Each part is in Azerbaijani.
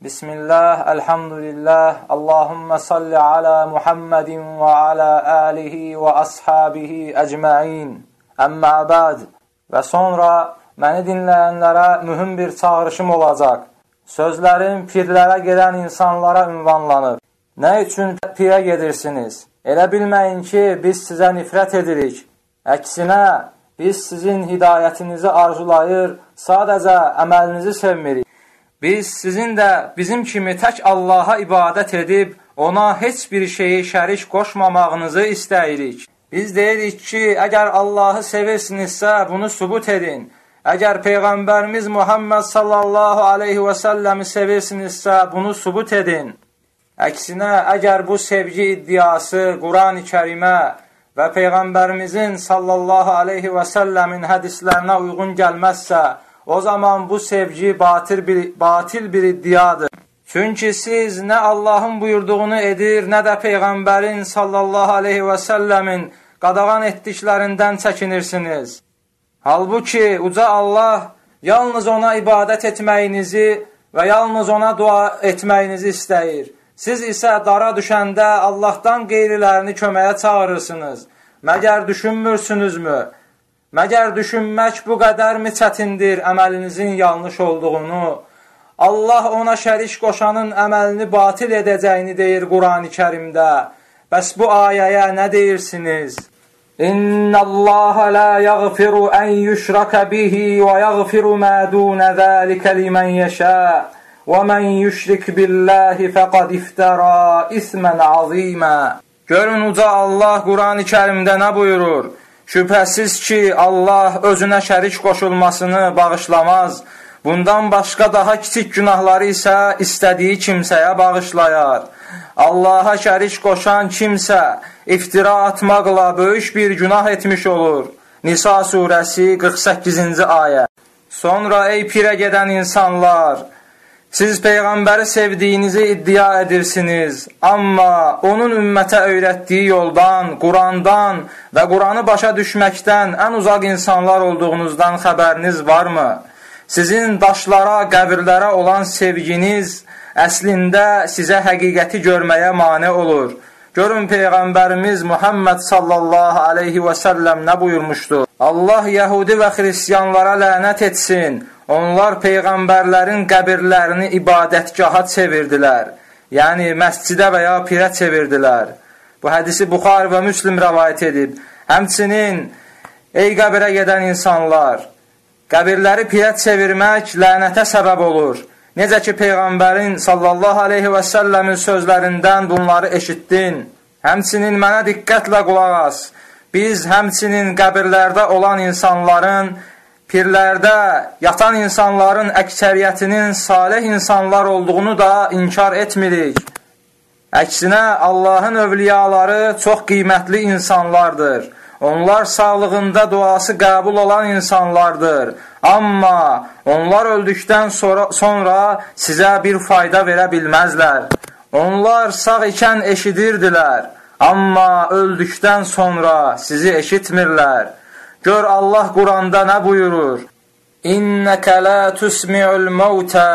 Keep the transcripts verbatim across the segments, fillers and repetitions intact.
Bismillah, elhamdülillah, Allahümme salli ala Muhammedin ve ala alihi ve ashabihi ecmain. Əmmə bəd. Və sonra məni dinləyənlərə mühüm bir çağırışım olacaq. Sözlərim pirlərə gedən insanlara ünvanlanır. Nə üçün pirə gedirsiniz? Elə bilməyin ki, biz sizə nifrət edirik. Əksinə, biz sizin hidayətinizi arzulayır, sadəcə əməlinizi sevmirik. Biz sizin də bizim kimi tək Allaha ibadət edib, ona heç bir şeyi şərik qoşmamağınızı istəyirik. Biz deyirik ki, əgər Allahı sevirsinizsə, bunu sübut edin. Əgər Peyğəmbərimiz Muhammed sallallahu aleyhi və səlləmi sevirsinizsə, bunu sübut edin. Əksinə, əgər bu sevgi iddiası Quran-ı Kərimə və Peyğəmbərimizin sallallahu aleyhi və səlləmin hədislərinə uyğun gəlməzsə, o zaman bu sevgi batil bir, batil bir iddiadır. Çünki siz nə Allahın buyurduğunu edir, nə də Peyğəmbərin sallallahu aleyhi və səlləmin qadağan etdiklərindən çəkinirsiniz. Halbuki uca Allah yalnız ona ibadət etməyinizi və yalnız ona dua etməyinizi istəyir. Siz isə dara düşəndə Allahdan qeyrilərini köməyə çağırırsınız. Məgər düşünmürsünüzmü? Məgər düşünmək bu qədərmi çətindir əməlinizin yanlış olduğunu? Allah ona şərik qoşanın əməlini batil edəcəyini deyir Quran-ı Kərimdə. Bəs bu ayəyə nə deyirsiniz? İnnəllaha la yəğfiru ən yüşrəkə bihi və yəğfiru mə dunə zəlikə limən yəşə və mən yüşrik billahi fəqad iftəra ismən azimə. Görün, uca Allah Quran-ı Kərimdə nə buyurur? Şübhəsiz ki, Allah özünə şərik qoşulmasını bağışlamaz. Bundan başqa daha kiçik günahları isə istədiyi kimsəyə bağışlayar. Allaha şərik qoşan kimsə iftira atmaqla böyük bir günah etmiş olur. Nisa surəsi qırx səkkizinci ayə. Sonra ey pirə gedən insanlar, siz Peyğəmbəri sevdiyinizi iddia edirsiniz, amma onun ümmətə öyrətdiyi yoldan, Qurandan və Quranı başa düşməkdən ən uzaq insanlar olduğunuzdan xəbəriniz varmı? Sizin daşlara, qəbirlərə olan sevginiz əslində sizə həqiqəti görməyə mane olur. Görün, Peyğəmbərimiz Muhammed sallallahu aleyhi və səlləm nə buyurmuşdur? Allah yəhudi və xristiyanlara lənət etsin. Onlar Peyğəmbərlərin qəbirlərini ibadətgaha çevirdilər. Yəni, məscidə və ya pirə çevirdilər. Bu hədisi Buxari və Müslim rəvayət edib. Həmçinin, ey qəbirə gedən insanlar, qəbirləri pirə çevirmək lənətə səbəb olur. Necə ki, Peyğəmbərin sallallahu aleyhi və səlləmin sözlərindən bunları eşitdin. Həmçinin mənə diqqətlə qulaq as. Biz həmçinin qəbirlərdə olan insanların, pirlərdə yatan insanların əksəriyyətinin salih insanlar olduğunu da inkar etmirik. Əksinə, Allahın övliyaları çox qiymətli insanlardır. Onlar sağlığında duası qəbul olan insanlardır. Amma onlar öldükdən sonra, sonra sizə bir fayda verə bilməzlər. Onlar sağ ikən eşidirdilər, amma öldükdən sonra sizi eşitmirlər. Gör, Allah Quranda nə buyurur? İnnəkə lə tüsmi'ul məvtə.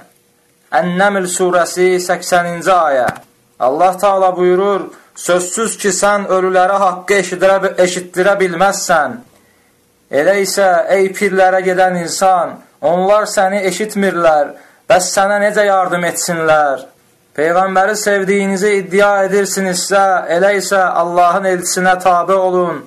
Ən-Nəml surəsi səksəninci ayə. Allah Teala buyurur, sözsüz ki, sən ölülərə haqqı eşidirə, eşitdirə bilməzsən. Elə isə, ey pirlərə gedən insan, onlar səni eşitmirlər, bəs sənə necə yardım etsinlər? Peyğəmbəri sevdiyinizi iddia edirsinizsə, elə isə Allahın elçisinə tabe olun.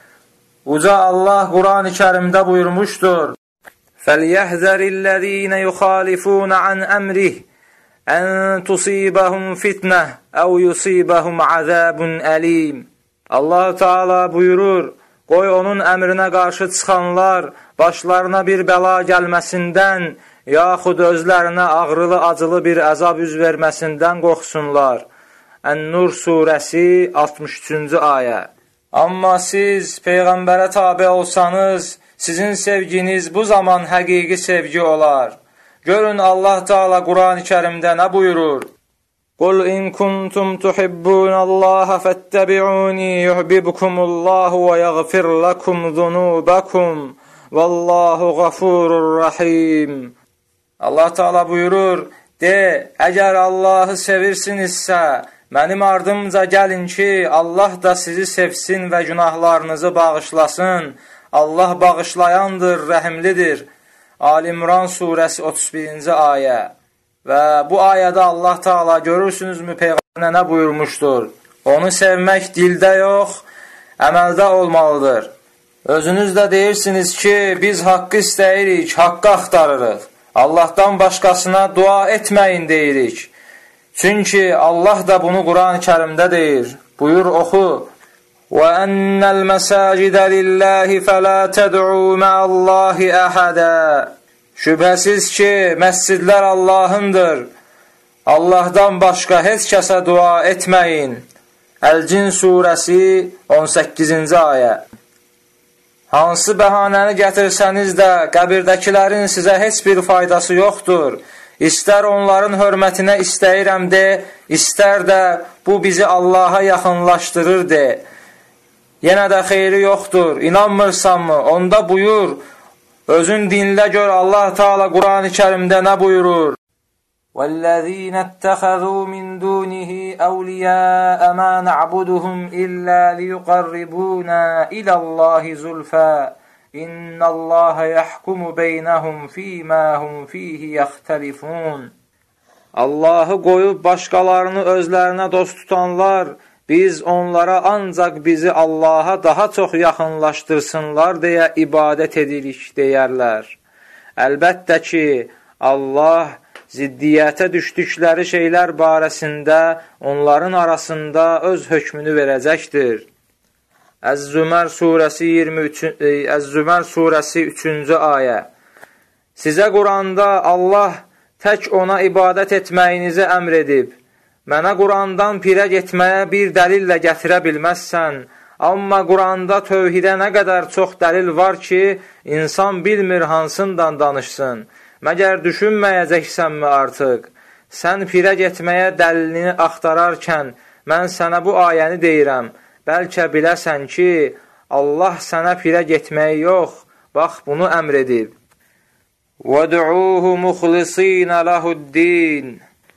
Uca Allah Quran-ı Kərimdə buyurmuşdur. فَلْيَحْذَرِ الَّذ۪ينَ يُخَالِفُونَ عَنْ أَمْرِهِ أَنْ تُصِيبَهُمْ فِتْنَةٌ اَوْ يُصِيبَهُمْ عَذَابٌ أَلِيمٌ. Allah Teala buyurur, qoy onun əmrinə qarşı çıxanlar başlarına bir bəla gəlməsindən, yaxud özlərinə ağrılı, acılı bir əzab üz verməsindən qorxsunlar. Ən-Nur surəsi altmış üçüncü ayə. Amma siz Peyğəmbərə tabe olsanız, sizin sevginiz bu zaman həqiqi sevgi olar. Görün, Allah Teala Quran-ı Kərimdə nə buyurur? Qul in kuntum tuhibbunallaha fettabi'uni yuhibbukumullahu və yəğfir lakum zunubakum vallahu gafurur rahim. Allah Teala buyurur, De, əgər Allahı sevirsinizsə, mənim ardımca gəlin ki, Allah da sizi sevsin və günahlarınızı bağışlasın. Allah bağışlayandır, rəhimlidir. Ali İmran surəsi otuz birinci ayə. Və bu ayədə Allah Taala görürsünüzmü Peyğəmbərə nə buyurmuşdur? Onu sevmək dildə yox, əməldə olmalıdır. Özünüz də deyirsiniz ki, biz haqqı istəyirik, haqqı axtarırıq. Allahdan başqasına dua etməyin deyirik. Çünki Allah da bunu Quran-ı Kərimdə deyir. Buyur, oxu. وَأَنَّ الْمَسَاجِدَ لِلَّهِ فَلَا تَدْعُوا مَعَ اللّٰهِ أَحَدًا Şübhəsiz ki, məscidlər Allahındır. Allahdan başqa heç kəsə dua etməyin. Əl-Cin surəsi on səkkizinci ayə. Hansı bəhanəni gətirsəniz də, qəbirdəkilərin sizə heç bir faydası yoxdur. İstər onların hörmətinə istəyirəm de, istər də bu bizi Allaha yaxınlaşdırır de. Yenə də xeyri yoxdur, inanmırsanmı? Onda buyur, özün dinlə gör Allah Taala Quran-ı Kərimdə nə buyurur? وَالَّذِينَ اتَّخَذُوا مِنْ دُونِهِ أَوْلِيَاءَ مَا نَعْبُدُهُمْ إِلَّا لِيُقَرِّبُونَا إِلَى اللَّهِ زُلْفَى إِنَّ اللَّهَ يَحْكُمُ بَيْنَهُمْ فِي مَا هُمْ فِيهِ يَخْتَلِفُونَ Allahı qoyub başqalarını özlərinə dost tutanlar, biz onlara ancaq bizi Allaha daha çox yaxınlaşdırsınlar deyə ibadət edirik deyərlər. Əlbəttə ki, Allah ziddiyyətə düşdükləri şeylər barəsində onların arasında öz hökmünü verəcəkdir. Əz-Zümər surəsi iyirmi üç Əz-Zümər surəsi üçüncü ayə. Sizə Quranda Allah tək ona ibadət etməyinizi əmr edib. Mənə Qurandan pirə getməyə bir dəlillə gətirə bilməzsən. Amma Quranda tövhidə nə qədər çox dəlil var ki, insan bilmir hansından danışsın. Məgər düşünməyəcəksənmi artıq? Sən pirə getməyə dəlilini axtararkən, mən sənə bu ayəni deyirəm. Bəlkə biləsən ki, Allah sənə pirə getməyi yox, bax bunu əmr edib. وَدْعُوهُ مُخْلِصِينَ لَهُ الدِّينَ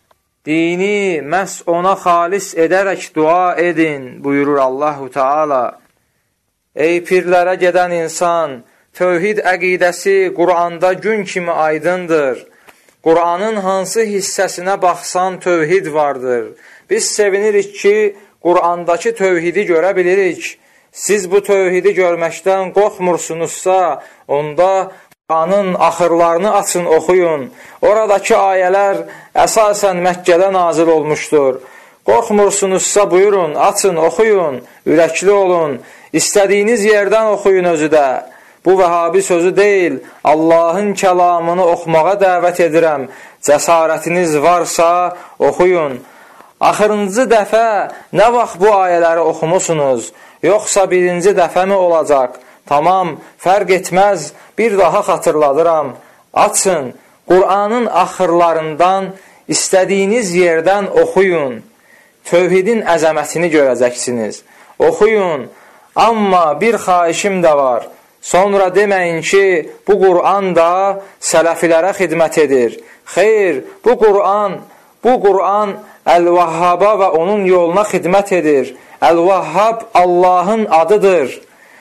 Dini məhz ona xalis edərək dua edin, buyurur Allahu Teala. Ey pirlərə gedən insan, tövhid əqidəsi Quranda gün kimi aydındır. Quranın hansı hissəsinə baxsan tövhid vardır. Biz sevinirik ki, Qurandakı tövhidi görə bilirik. Siz bu tövhidi görməkdən qorxmursunuzsa, onda Quranın axırlarını açın, oxuyun. Oradakı ayələr əsasən Məkkədə nazil olmuşdur. Qorxmursunuzsa buyurun, açın, oxuyun, ürəkli olun. İstədiyiniz yerdən oxuyun özü də. Bu Vəhabi sözü deyil, Allahın kəlamını oxumağa dəvət edirəm. Cəsarətiniz varsa oxuyun. Axırıncı dəfə nə vaxt bu ayələri oxumusunuz? Yoxsa birinci dəfə mi olacaq? Tamam, fərq etməz, bir daha xatırladıram. Açın, Qur'anın axırlarından istədiyiniz yerdən oxuyun. Tövhidin əzəmətini görəcəksiniz. Oxuyun, amma bir xahişim də var. Sonra deməyin ki, bu Qur'an da sələfilərə xidmət edir. Xeyr, bu Qur'an, bu Qur'an Əl-Vahhaba və onun yoluna xidmət edir. Əl-Vahhab Allahın adıdır.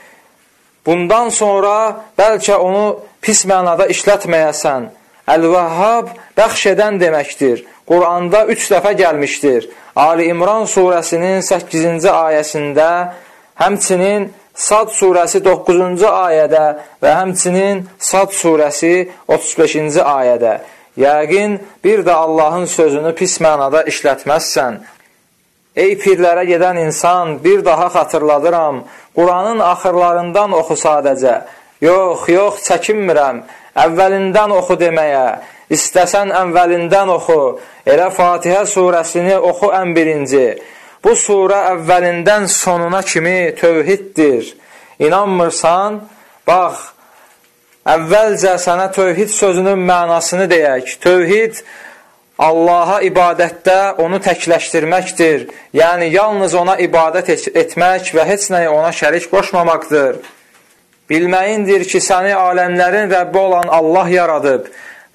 Bundan sonra bəlkə onu pis mənada işlətməyəsən. Əl-Vahhab bəxş edən deməkdir. Quranda üç dəfə gəlmişdir. Ali İmran surəsinin səkkizinci ayəsində, həmçinin Sad surəsi doqquzuncu ayədə və həmçinin Sad surəsi otuz beşinci ayədə. Yəqin bir də Allahın sözünü pis mənada işlətməzsən. Ey pirlərə gedən insan, bir daha xatırladıram. Quranın axırlarından oxu sadəcə. Yox, yox, çəkinmirəm. Əvvəlindən oxu deməyə. İstəsən əvvəlindən oxu. Elə Fatihə surəsini oxu ən birinci. Bu surə əvvəlindən sonuna kimi tövhiddir. İnanmırsan, bax, əvvəlcə sənə tövhid sözünün mənasını deyək. Tövhid Allaha ibadətdə onu təkləşdirməkdir. Yəni, yalnız ona ibadət etmək və heç nəyə ona şərik qoşmamaqdır. Bilməyindir ki, səni aləmlərin Rəbbi olan Allah yaradıb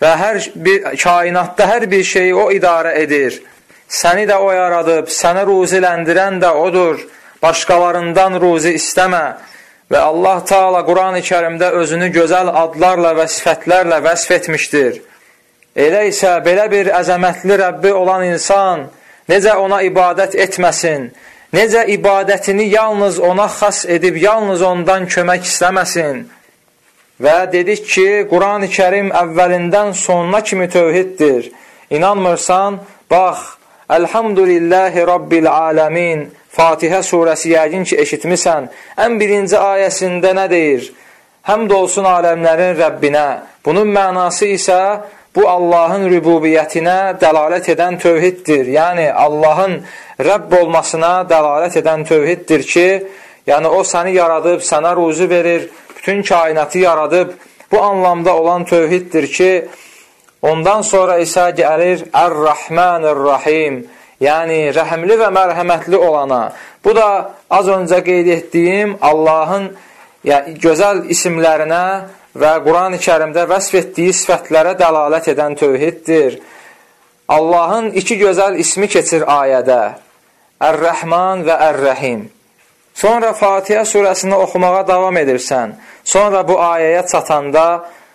və hər bir kainatda hər bir şeyi o idarə edir. Səni də o yaradıb, səni ruziləndirən də odur. Başqalarından ruzi istəmə. Və Allah Teala Quran-ı Kərimdə özünü gözəl adlarla və sifətlərlə vəsf etmişdir. Elə isə belə bir əzəmətli Rəbbi olan insan necə ona ibadət etməsin, necə ibadətini yalnız ona xas edib, yalnız ondan kömək istəməsin. Və dedik ki, Quran-ı Kərim əvvəlindən sonuna kimi tövhiddir. İnanmırsan, bax, Elhamdülillahi Rabbil Aləmin, Fatihə surəsi yəqin ki, eşitmisən. Ən birinci ayəsində nə deyir? Həmd olsun aləmlərin Rəbbinə. Bunun mənası isə bu Allahın rübubiyyətinə dəlalət edən tövhiddir. Yəni, Allahın Rəbb olmasına dəlalət edən tövhiddir ki, yəni o səni yaradıb, sənə ruzi verir, bütün kainatı yaradıb. Bu anlamda olan tövhiddir ki, ondan sonra isə gəlir Ər-Rəhmanir-Rahim, yəni rəhimli və mərhəmətli olana. Bu da az öncə qeyd etdiyim Allahın yəni, gözəl isimlərinə və Quran-ı Kərimdə vəsf etdiyi sifətlərə dəlalət edən tövhiddir. Allahın iki gözəl ismi keçir ayədə. Ər-Rəhman və Ər-Rəhim. Sonra Fatihə surəsini oxumağa davam edirsən. Sonra bu ayəyə çatanda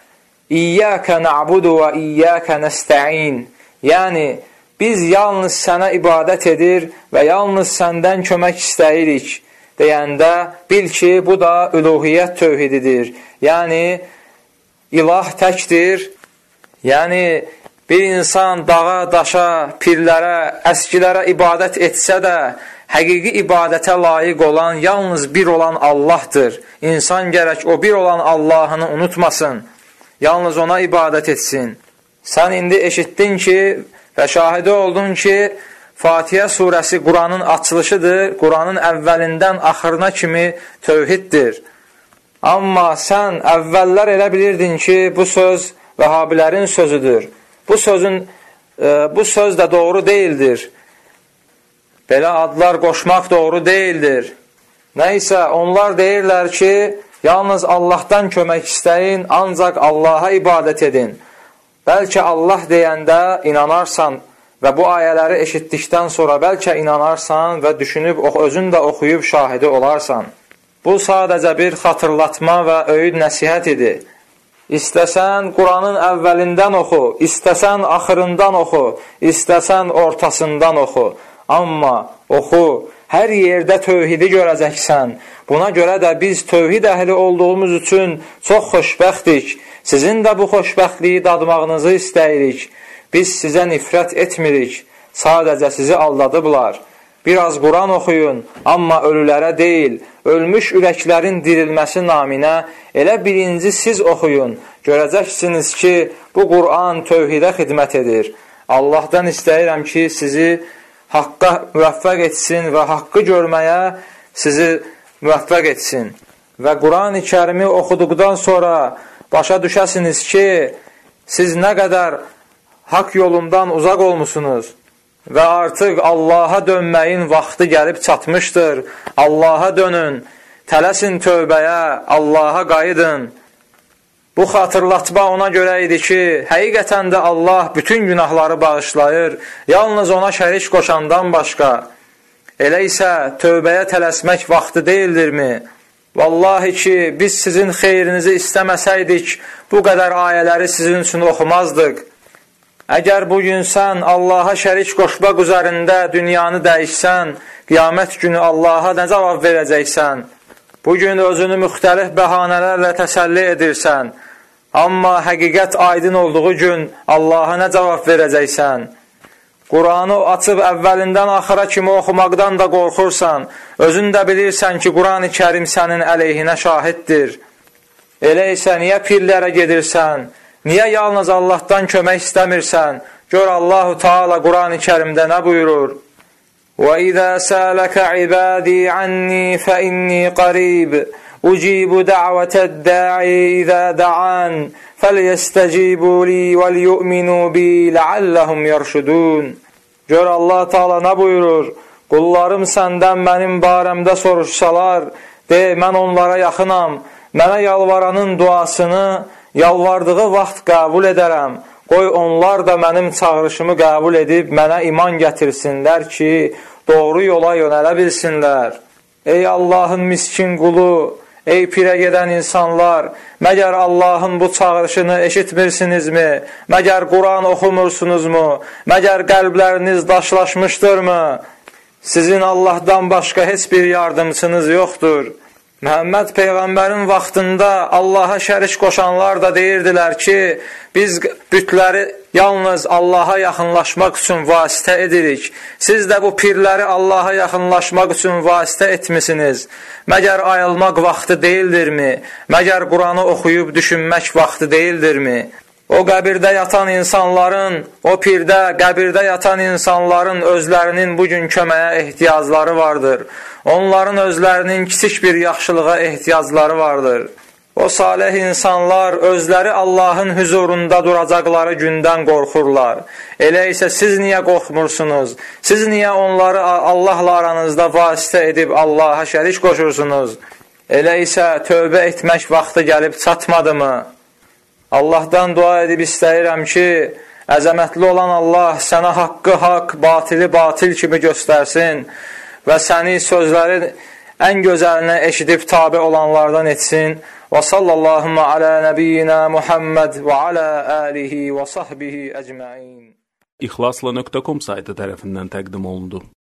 İyyəkə na'budu və iyyəkə nəstə'in. Yəni, biz yalnız sənə ibadət edir və yalnız səndən kömək istəyirik deyəndə bil ki, bu da üluhiyyət tövhididir. Yəni, ilah təkdir. Yəni, bir insan dağa, daşa, pirlərə, əskilərə ibadət etsə də, həqiqi ibadətə layiq olan, yalnız bir olan Allahdır. İnsan gərək o bir olan Allahını unutmasın. Yalnız ona ibadət etsin. Sən indi eşitdin ki, və şahidi oldun ki, Fatihə surəsi Quranın açılışıdır, Quranın əvvəlindən axırına kimi tövhiddir. Amma sən əvvəllər elə bilirdin ki, bu söz Vəhabilərin sözüdür. Bu sözün, e, bu söz də doğru deyildir. Belə adlar qoşmaq doğru deyildir. Nəysə, onlar deyirlər ki, yalnız Allahdan kömək istəyin, ancaq Allaha ibadət edin. Bəlkə Allah deyəndə inanarsan və bu ayələri eşitdikdən sonra bəlkə inanarsan və düşünüb, özün də oxuyub şahidi olarsan. Bu sadəcə bir xatırlatma və öyüd nəsihət idi. İstəsən Quranın əvvəlindən oxu, istəsən axırından oxu, istəsən ortasından oxu. Amma oxu, hər yerdə tövhidi görəcəksən. Buna görə də biz tövhid əhli olduğumuz üçün çox xoşbəxtik. Sizin də bu xoşbəxtliyi dadmağınızı istəyirik. Biz sizə nifrət etmirik. Sadəcə sizi aldadıblar. Biraz Quran oxuyun, amma ölülərə deyil, ölmüş ürəklərin dirilməsi naminə elə birinci siz oxuyun. Görəcəksiniz ki, bu Quran tövhidə xidmət edir. Allahdan istəyirəm ki, sizi haqqa müvəffəq etsin və haqqı görməyə sizi müvəffəq etsin. Və Quran-ı Kərimi oxuduqdan sonra başa düşəsiniz ki, siz nə qədər haqq yolundan uzaq olmusunuz və artıq Allaha dönməyin vaxtı gəlib çatmışdır. Allaha dönün, tələsin tövbəyə, Allaha qayıdın. Bu xatırlatma ona görə idi ki, həqiqətən də Allah bütün günahları bağışlayır, yalnız ona şərik qoşandan başqa. Elə isə tövbəyə tələsmək vaxtı deyildirmi? Vallahi ki, biz sizin xeyrinizi istəməsəydik, bu qədər ayələri sizin üçün oxumazdıq. Əgər bugün sən Allaha şərik qoşmaq üzərində dünyanı dəyişsən, qiyamət günü Allaha nə cavab verəcəksən? Bugün özünü müxtəlif bəhanələrlə təsəlli edirsən, amma həqiqət aydın olduğu gün Allaha nə cavab verəcəksən? Quranı açıb əvvəlindən axıra kimi oxumaqdan da qorxursan, özün də bilirsən ki, Quran-ı Kərim sənin əleyhinə şahiddir. Elə isə niyə pirlərə gedirsən? Niyə yalnız Allahdan kömək istəmirsən? Gör Allahu Teala Quran-ı Kərimdə nə buyurur? وَإِذَا سَأَلَكَ عِبَادِي عَنِّي فَإِنِّي قَرِيبٌ أُجِيبُ دَعْوَةَ الدَّاعِ إِذَا دَعَانِ فَلْيَسْتَجِيبُوا لِي وَلْيُؤْمِنُوا بِي لَعَلَّهُمْ يَرْشُدُونَ. Gör Allah Teala nə buyurur? Qullarım səndən mənim barəmdə soruşsalar, de, mən onlara yaxınam, mənə yalvaranın duasını yalvardığı vaxt qəbul edərəm. Qoy onlar da mənim çağırışımı qəbul edib mənə iman gətirsinlər ki, doğru yola yönələ bilsinlər. Ey Allahın miskin qulu, ey pirə gedən insanlar, məgər Allahın bu çağırışını eşitmirsinizmi? Məgər Quran oxumursunuzmu? Məgər qəlbləriniz daşlaşmışdırmı? Sizin Allahdan başqa heç bir yardımçınız yoxdur. Məhəmməd Peyğəmbərin vaxtında Allaha şərik qoşanlar da deyirdilər ki, biz bütləri yalnız Allaha yaxınlaşmaq üçün vasitə edirik. Siz də bu pirləri Allaha yaxınlaşmaq üçün vasitə etmisiniz. Məgər ayılmaq vaxtı deyildirmi? Məgər Quranı oxuyub düşünmək vaxtı deyildirmi? O qəbirdə yatan insanların, o pirdə, qəbirdə yatan insanların özlərinin bugün köməyə ehtiyacları vardır. Onların özlərinin kiçik bir yaxşılığa ehtiyacları vardır. O salih insanlar özləri Allahın huzurunda duracaqları gündən qorxurlar. Elə isə siz niyə qorxmursunuz? Siz niyə onları Allahla aranızda vasitə edib Allaha şərik qoşursunuz? Elə isə tövbə etmək vaxtı gəlib çatmadımı? Allahdan dua edib istəyirəm ki, əzəmətli olan Allah sənə haqqı haqq, batili batil kimi göstərsin və səni sözləri ən gözəlinə eşidib tabi olanlardan etsin. Və sallallahu alə nəbiyyina Muhammed və alə alihi və sahbihi əcməin. İxlasla nöqtə com saytı tərəfindən təqdim olundu.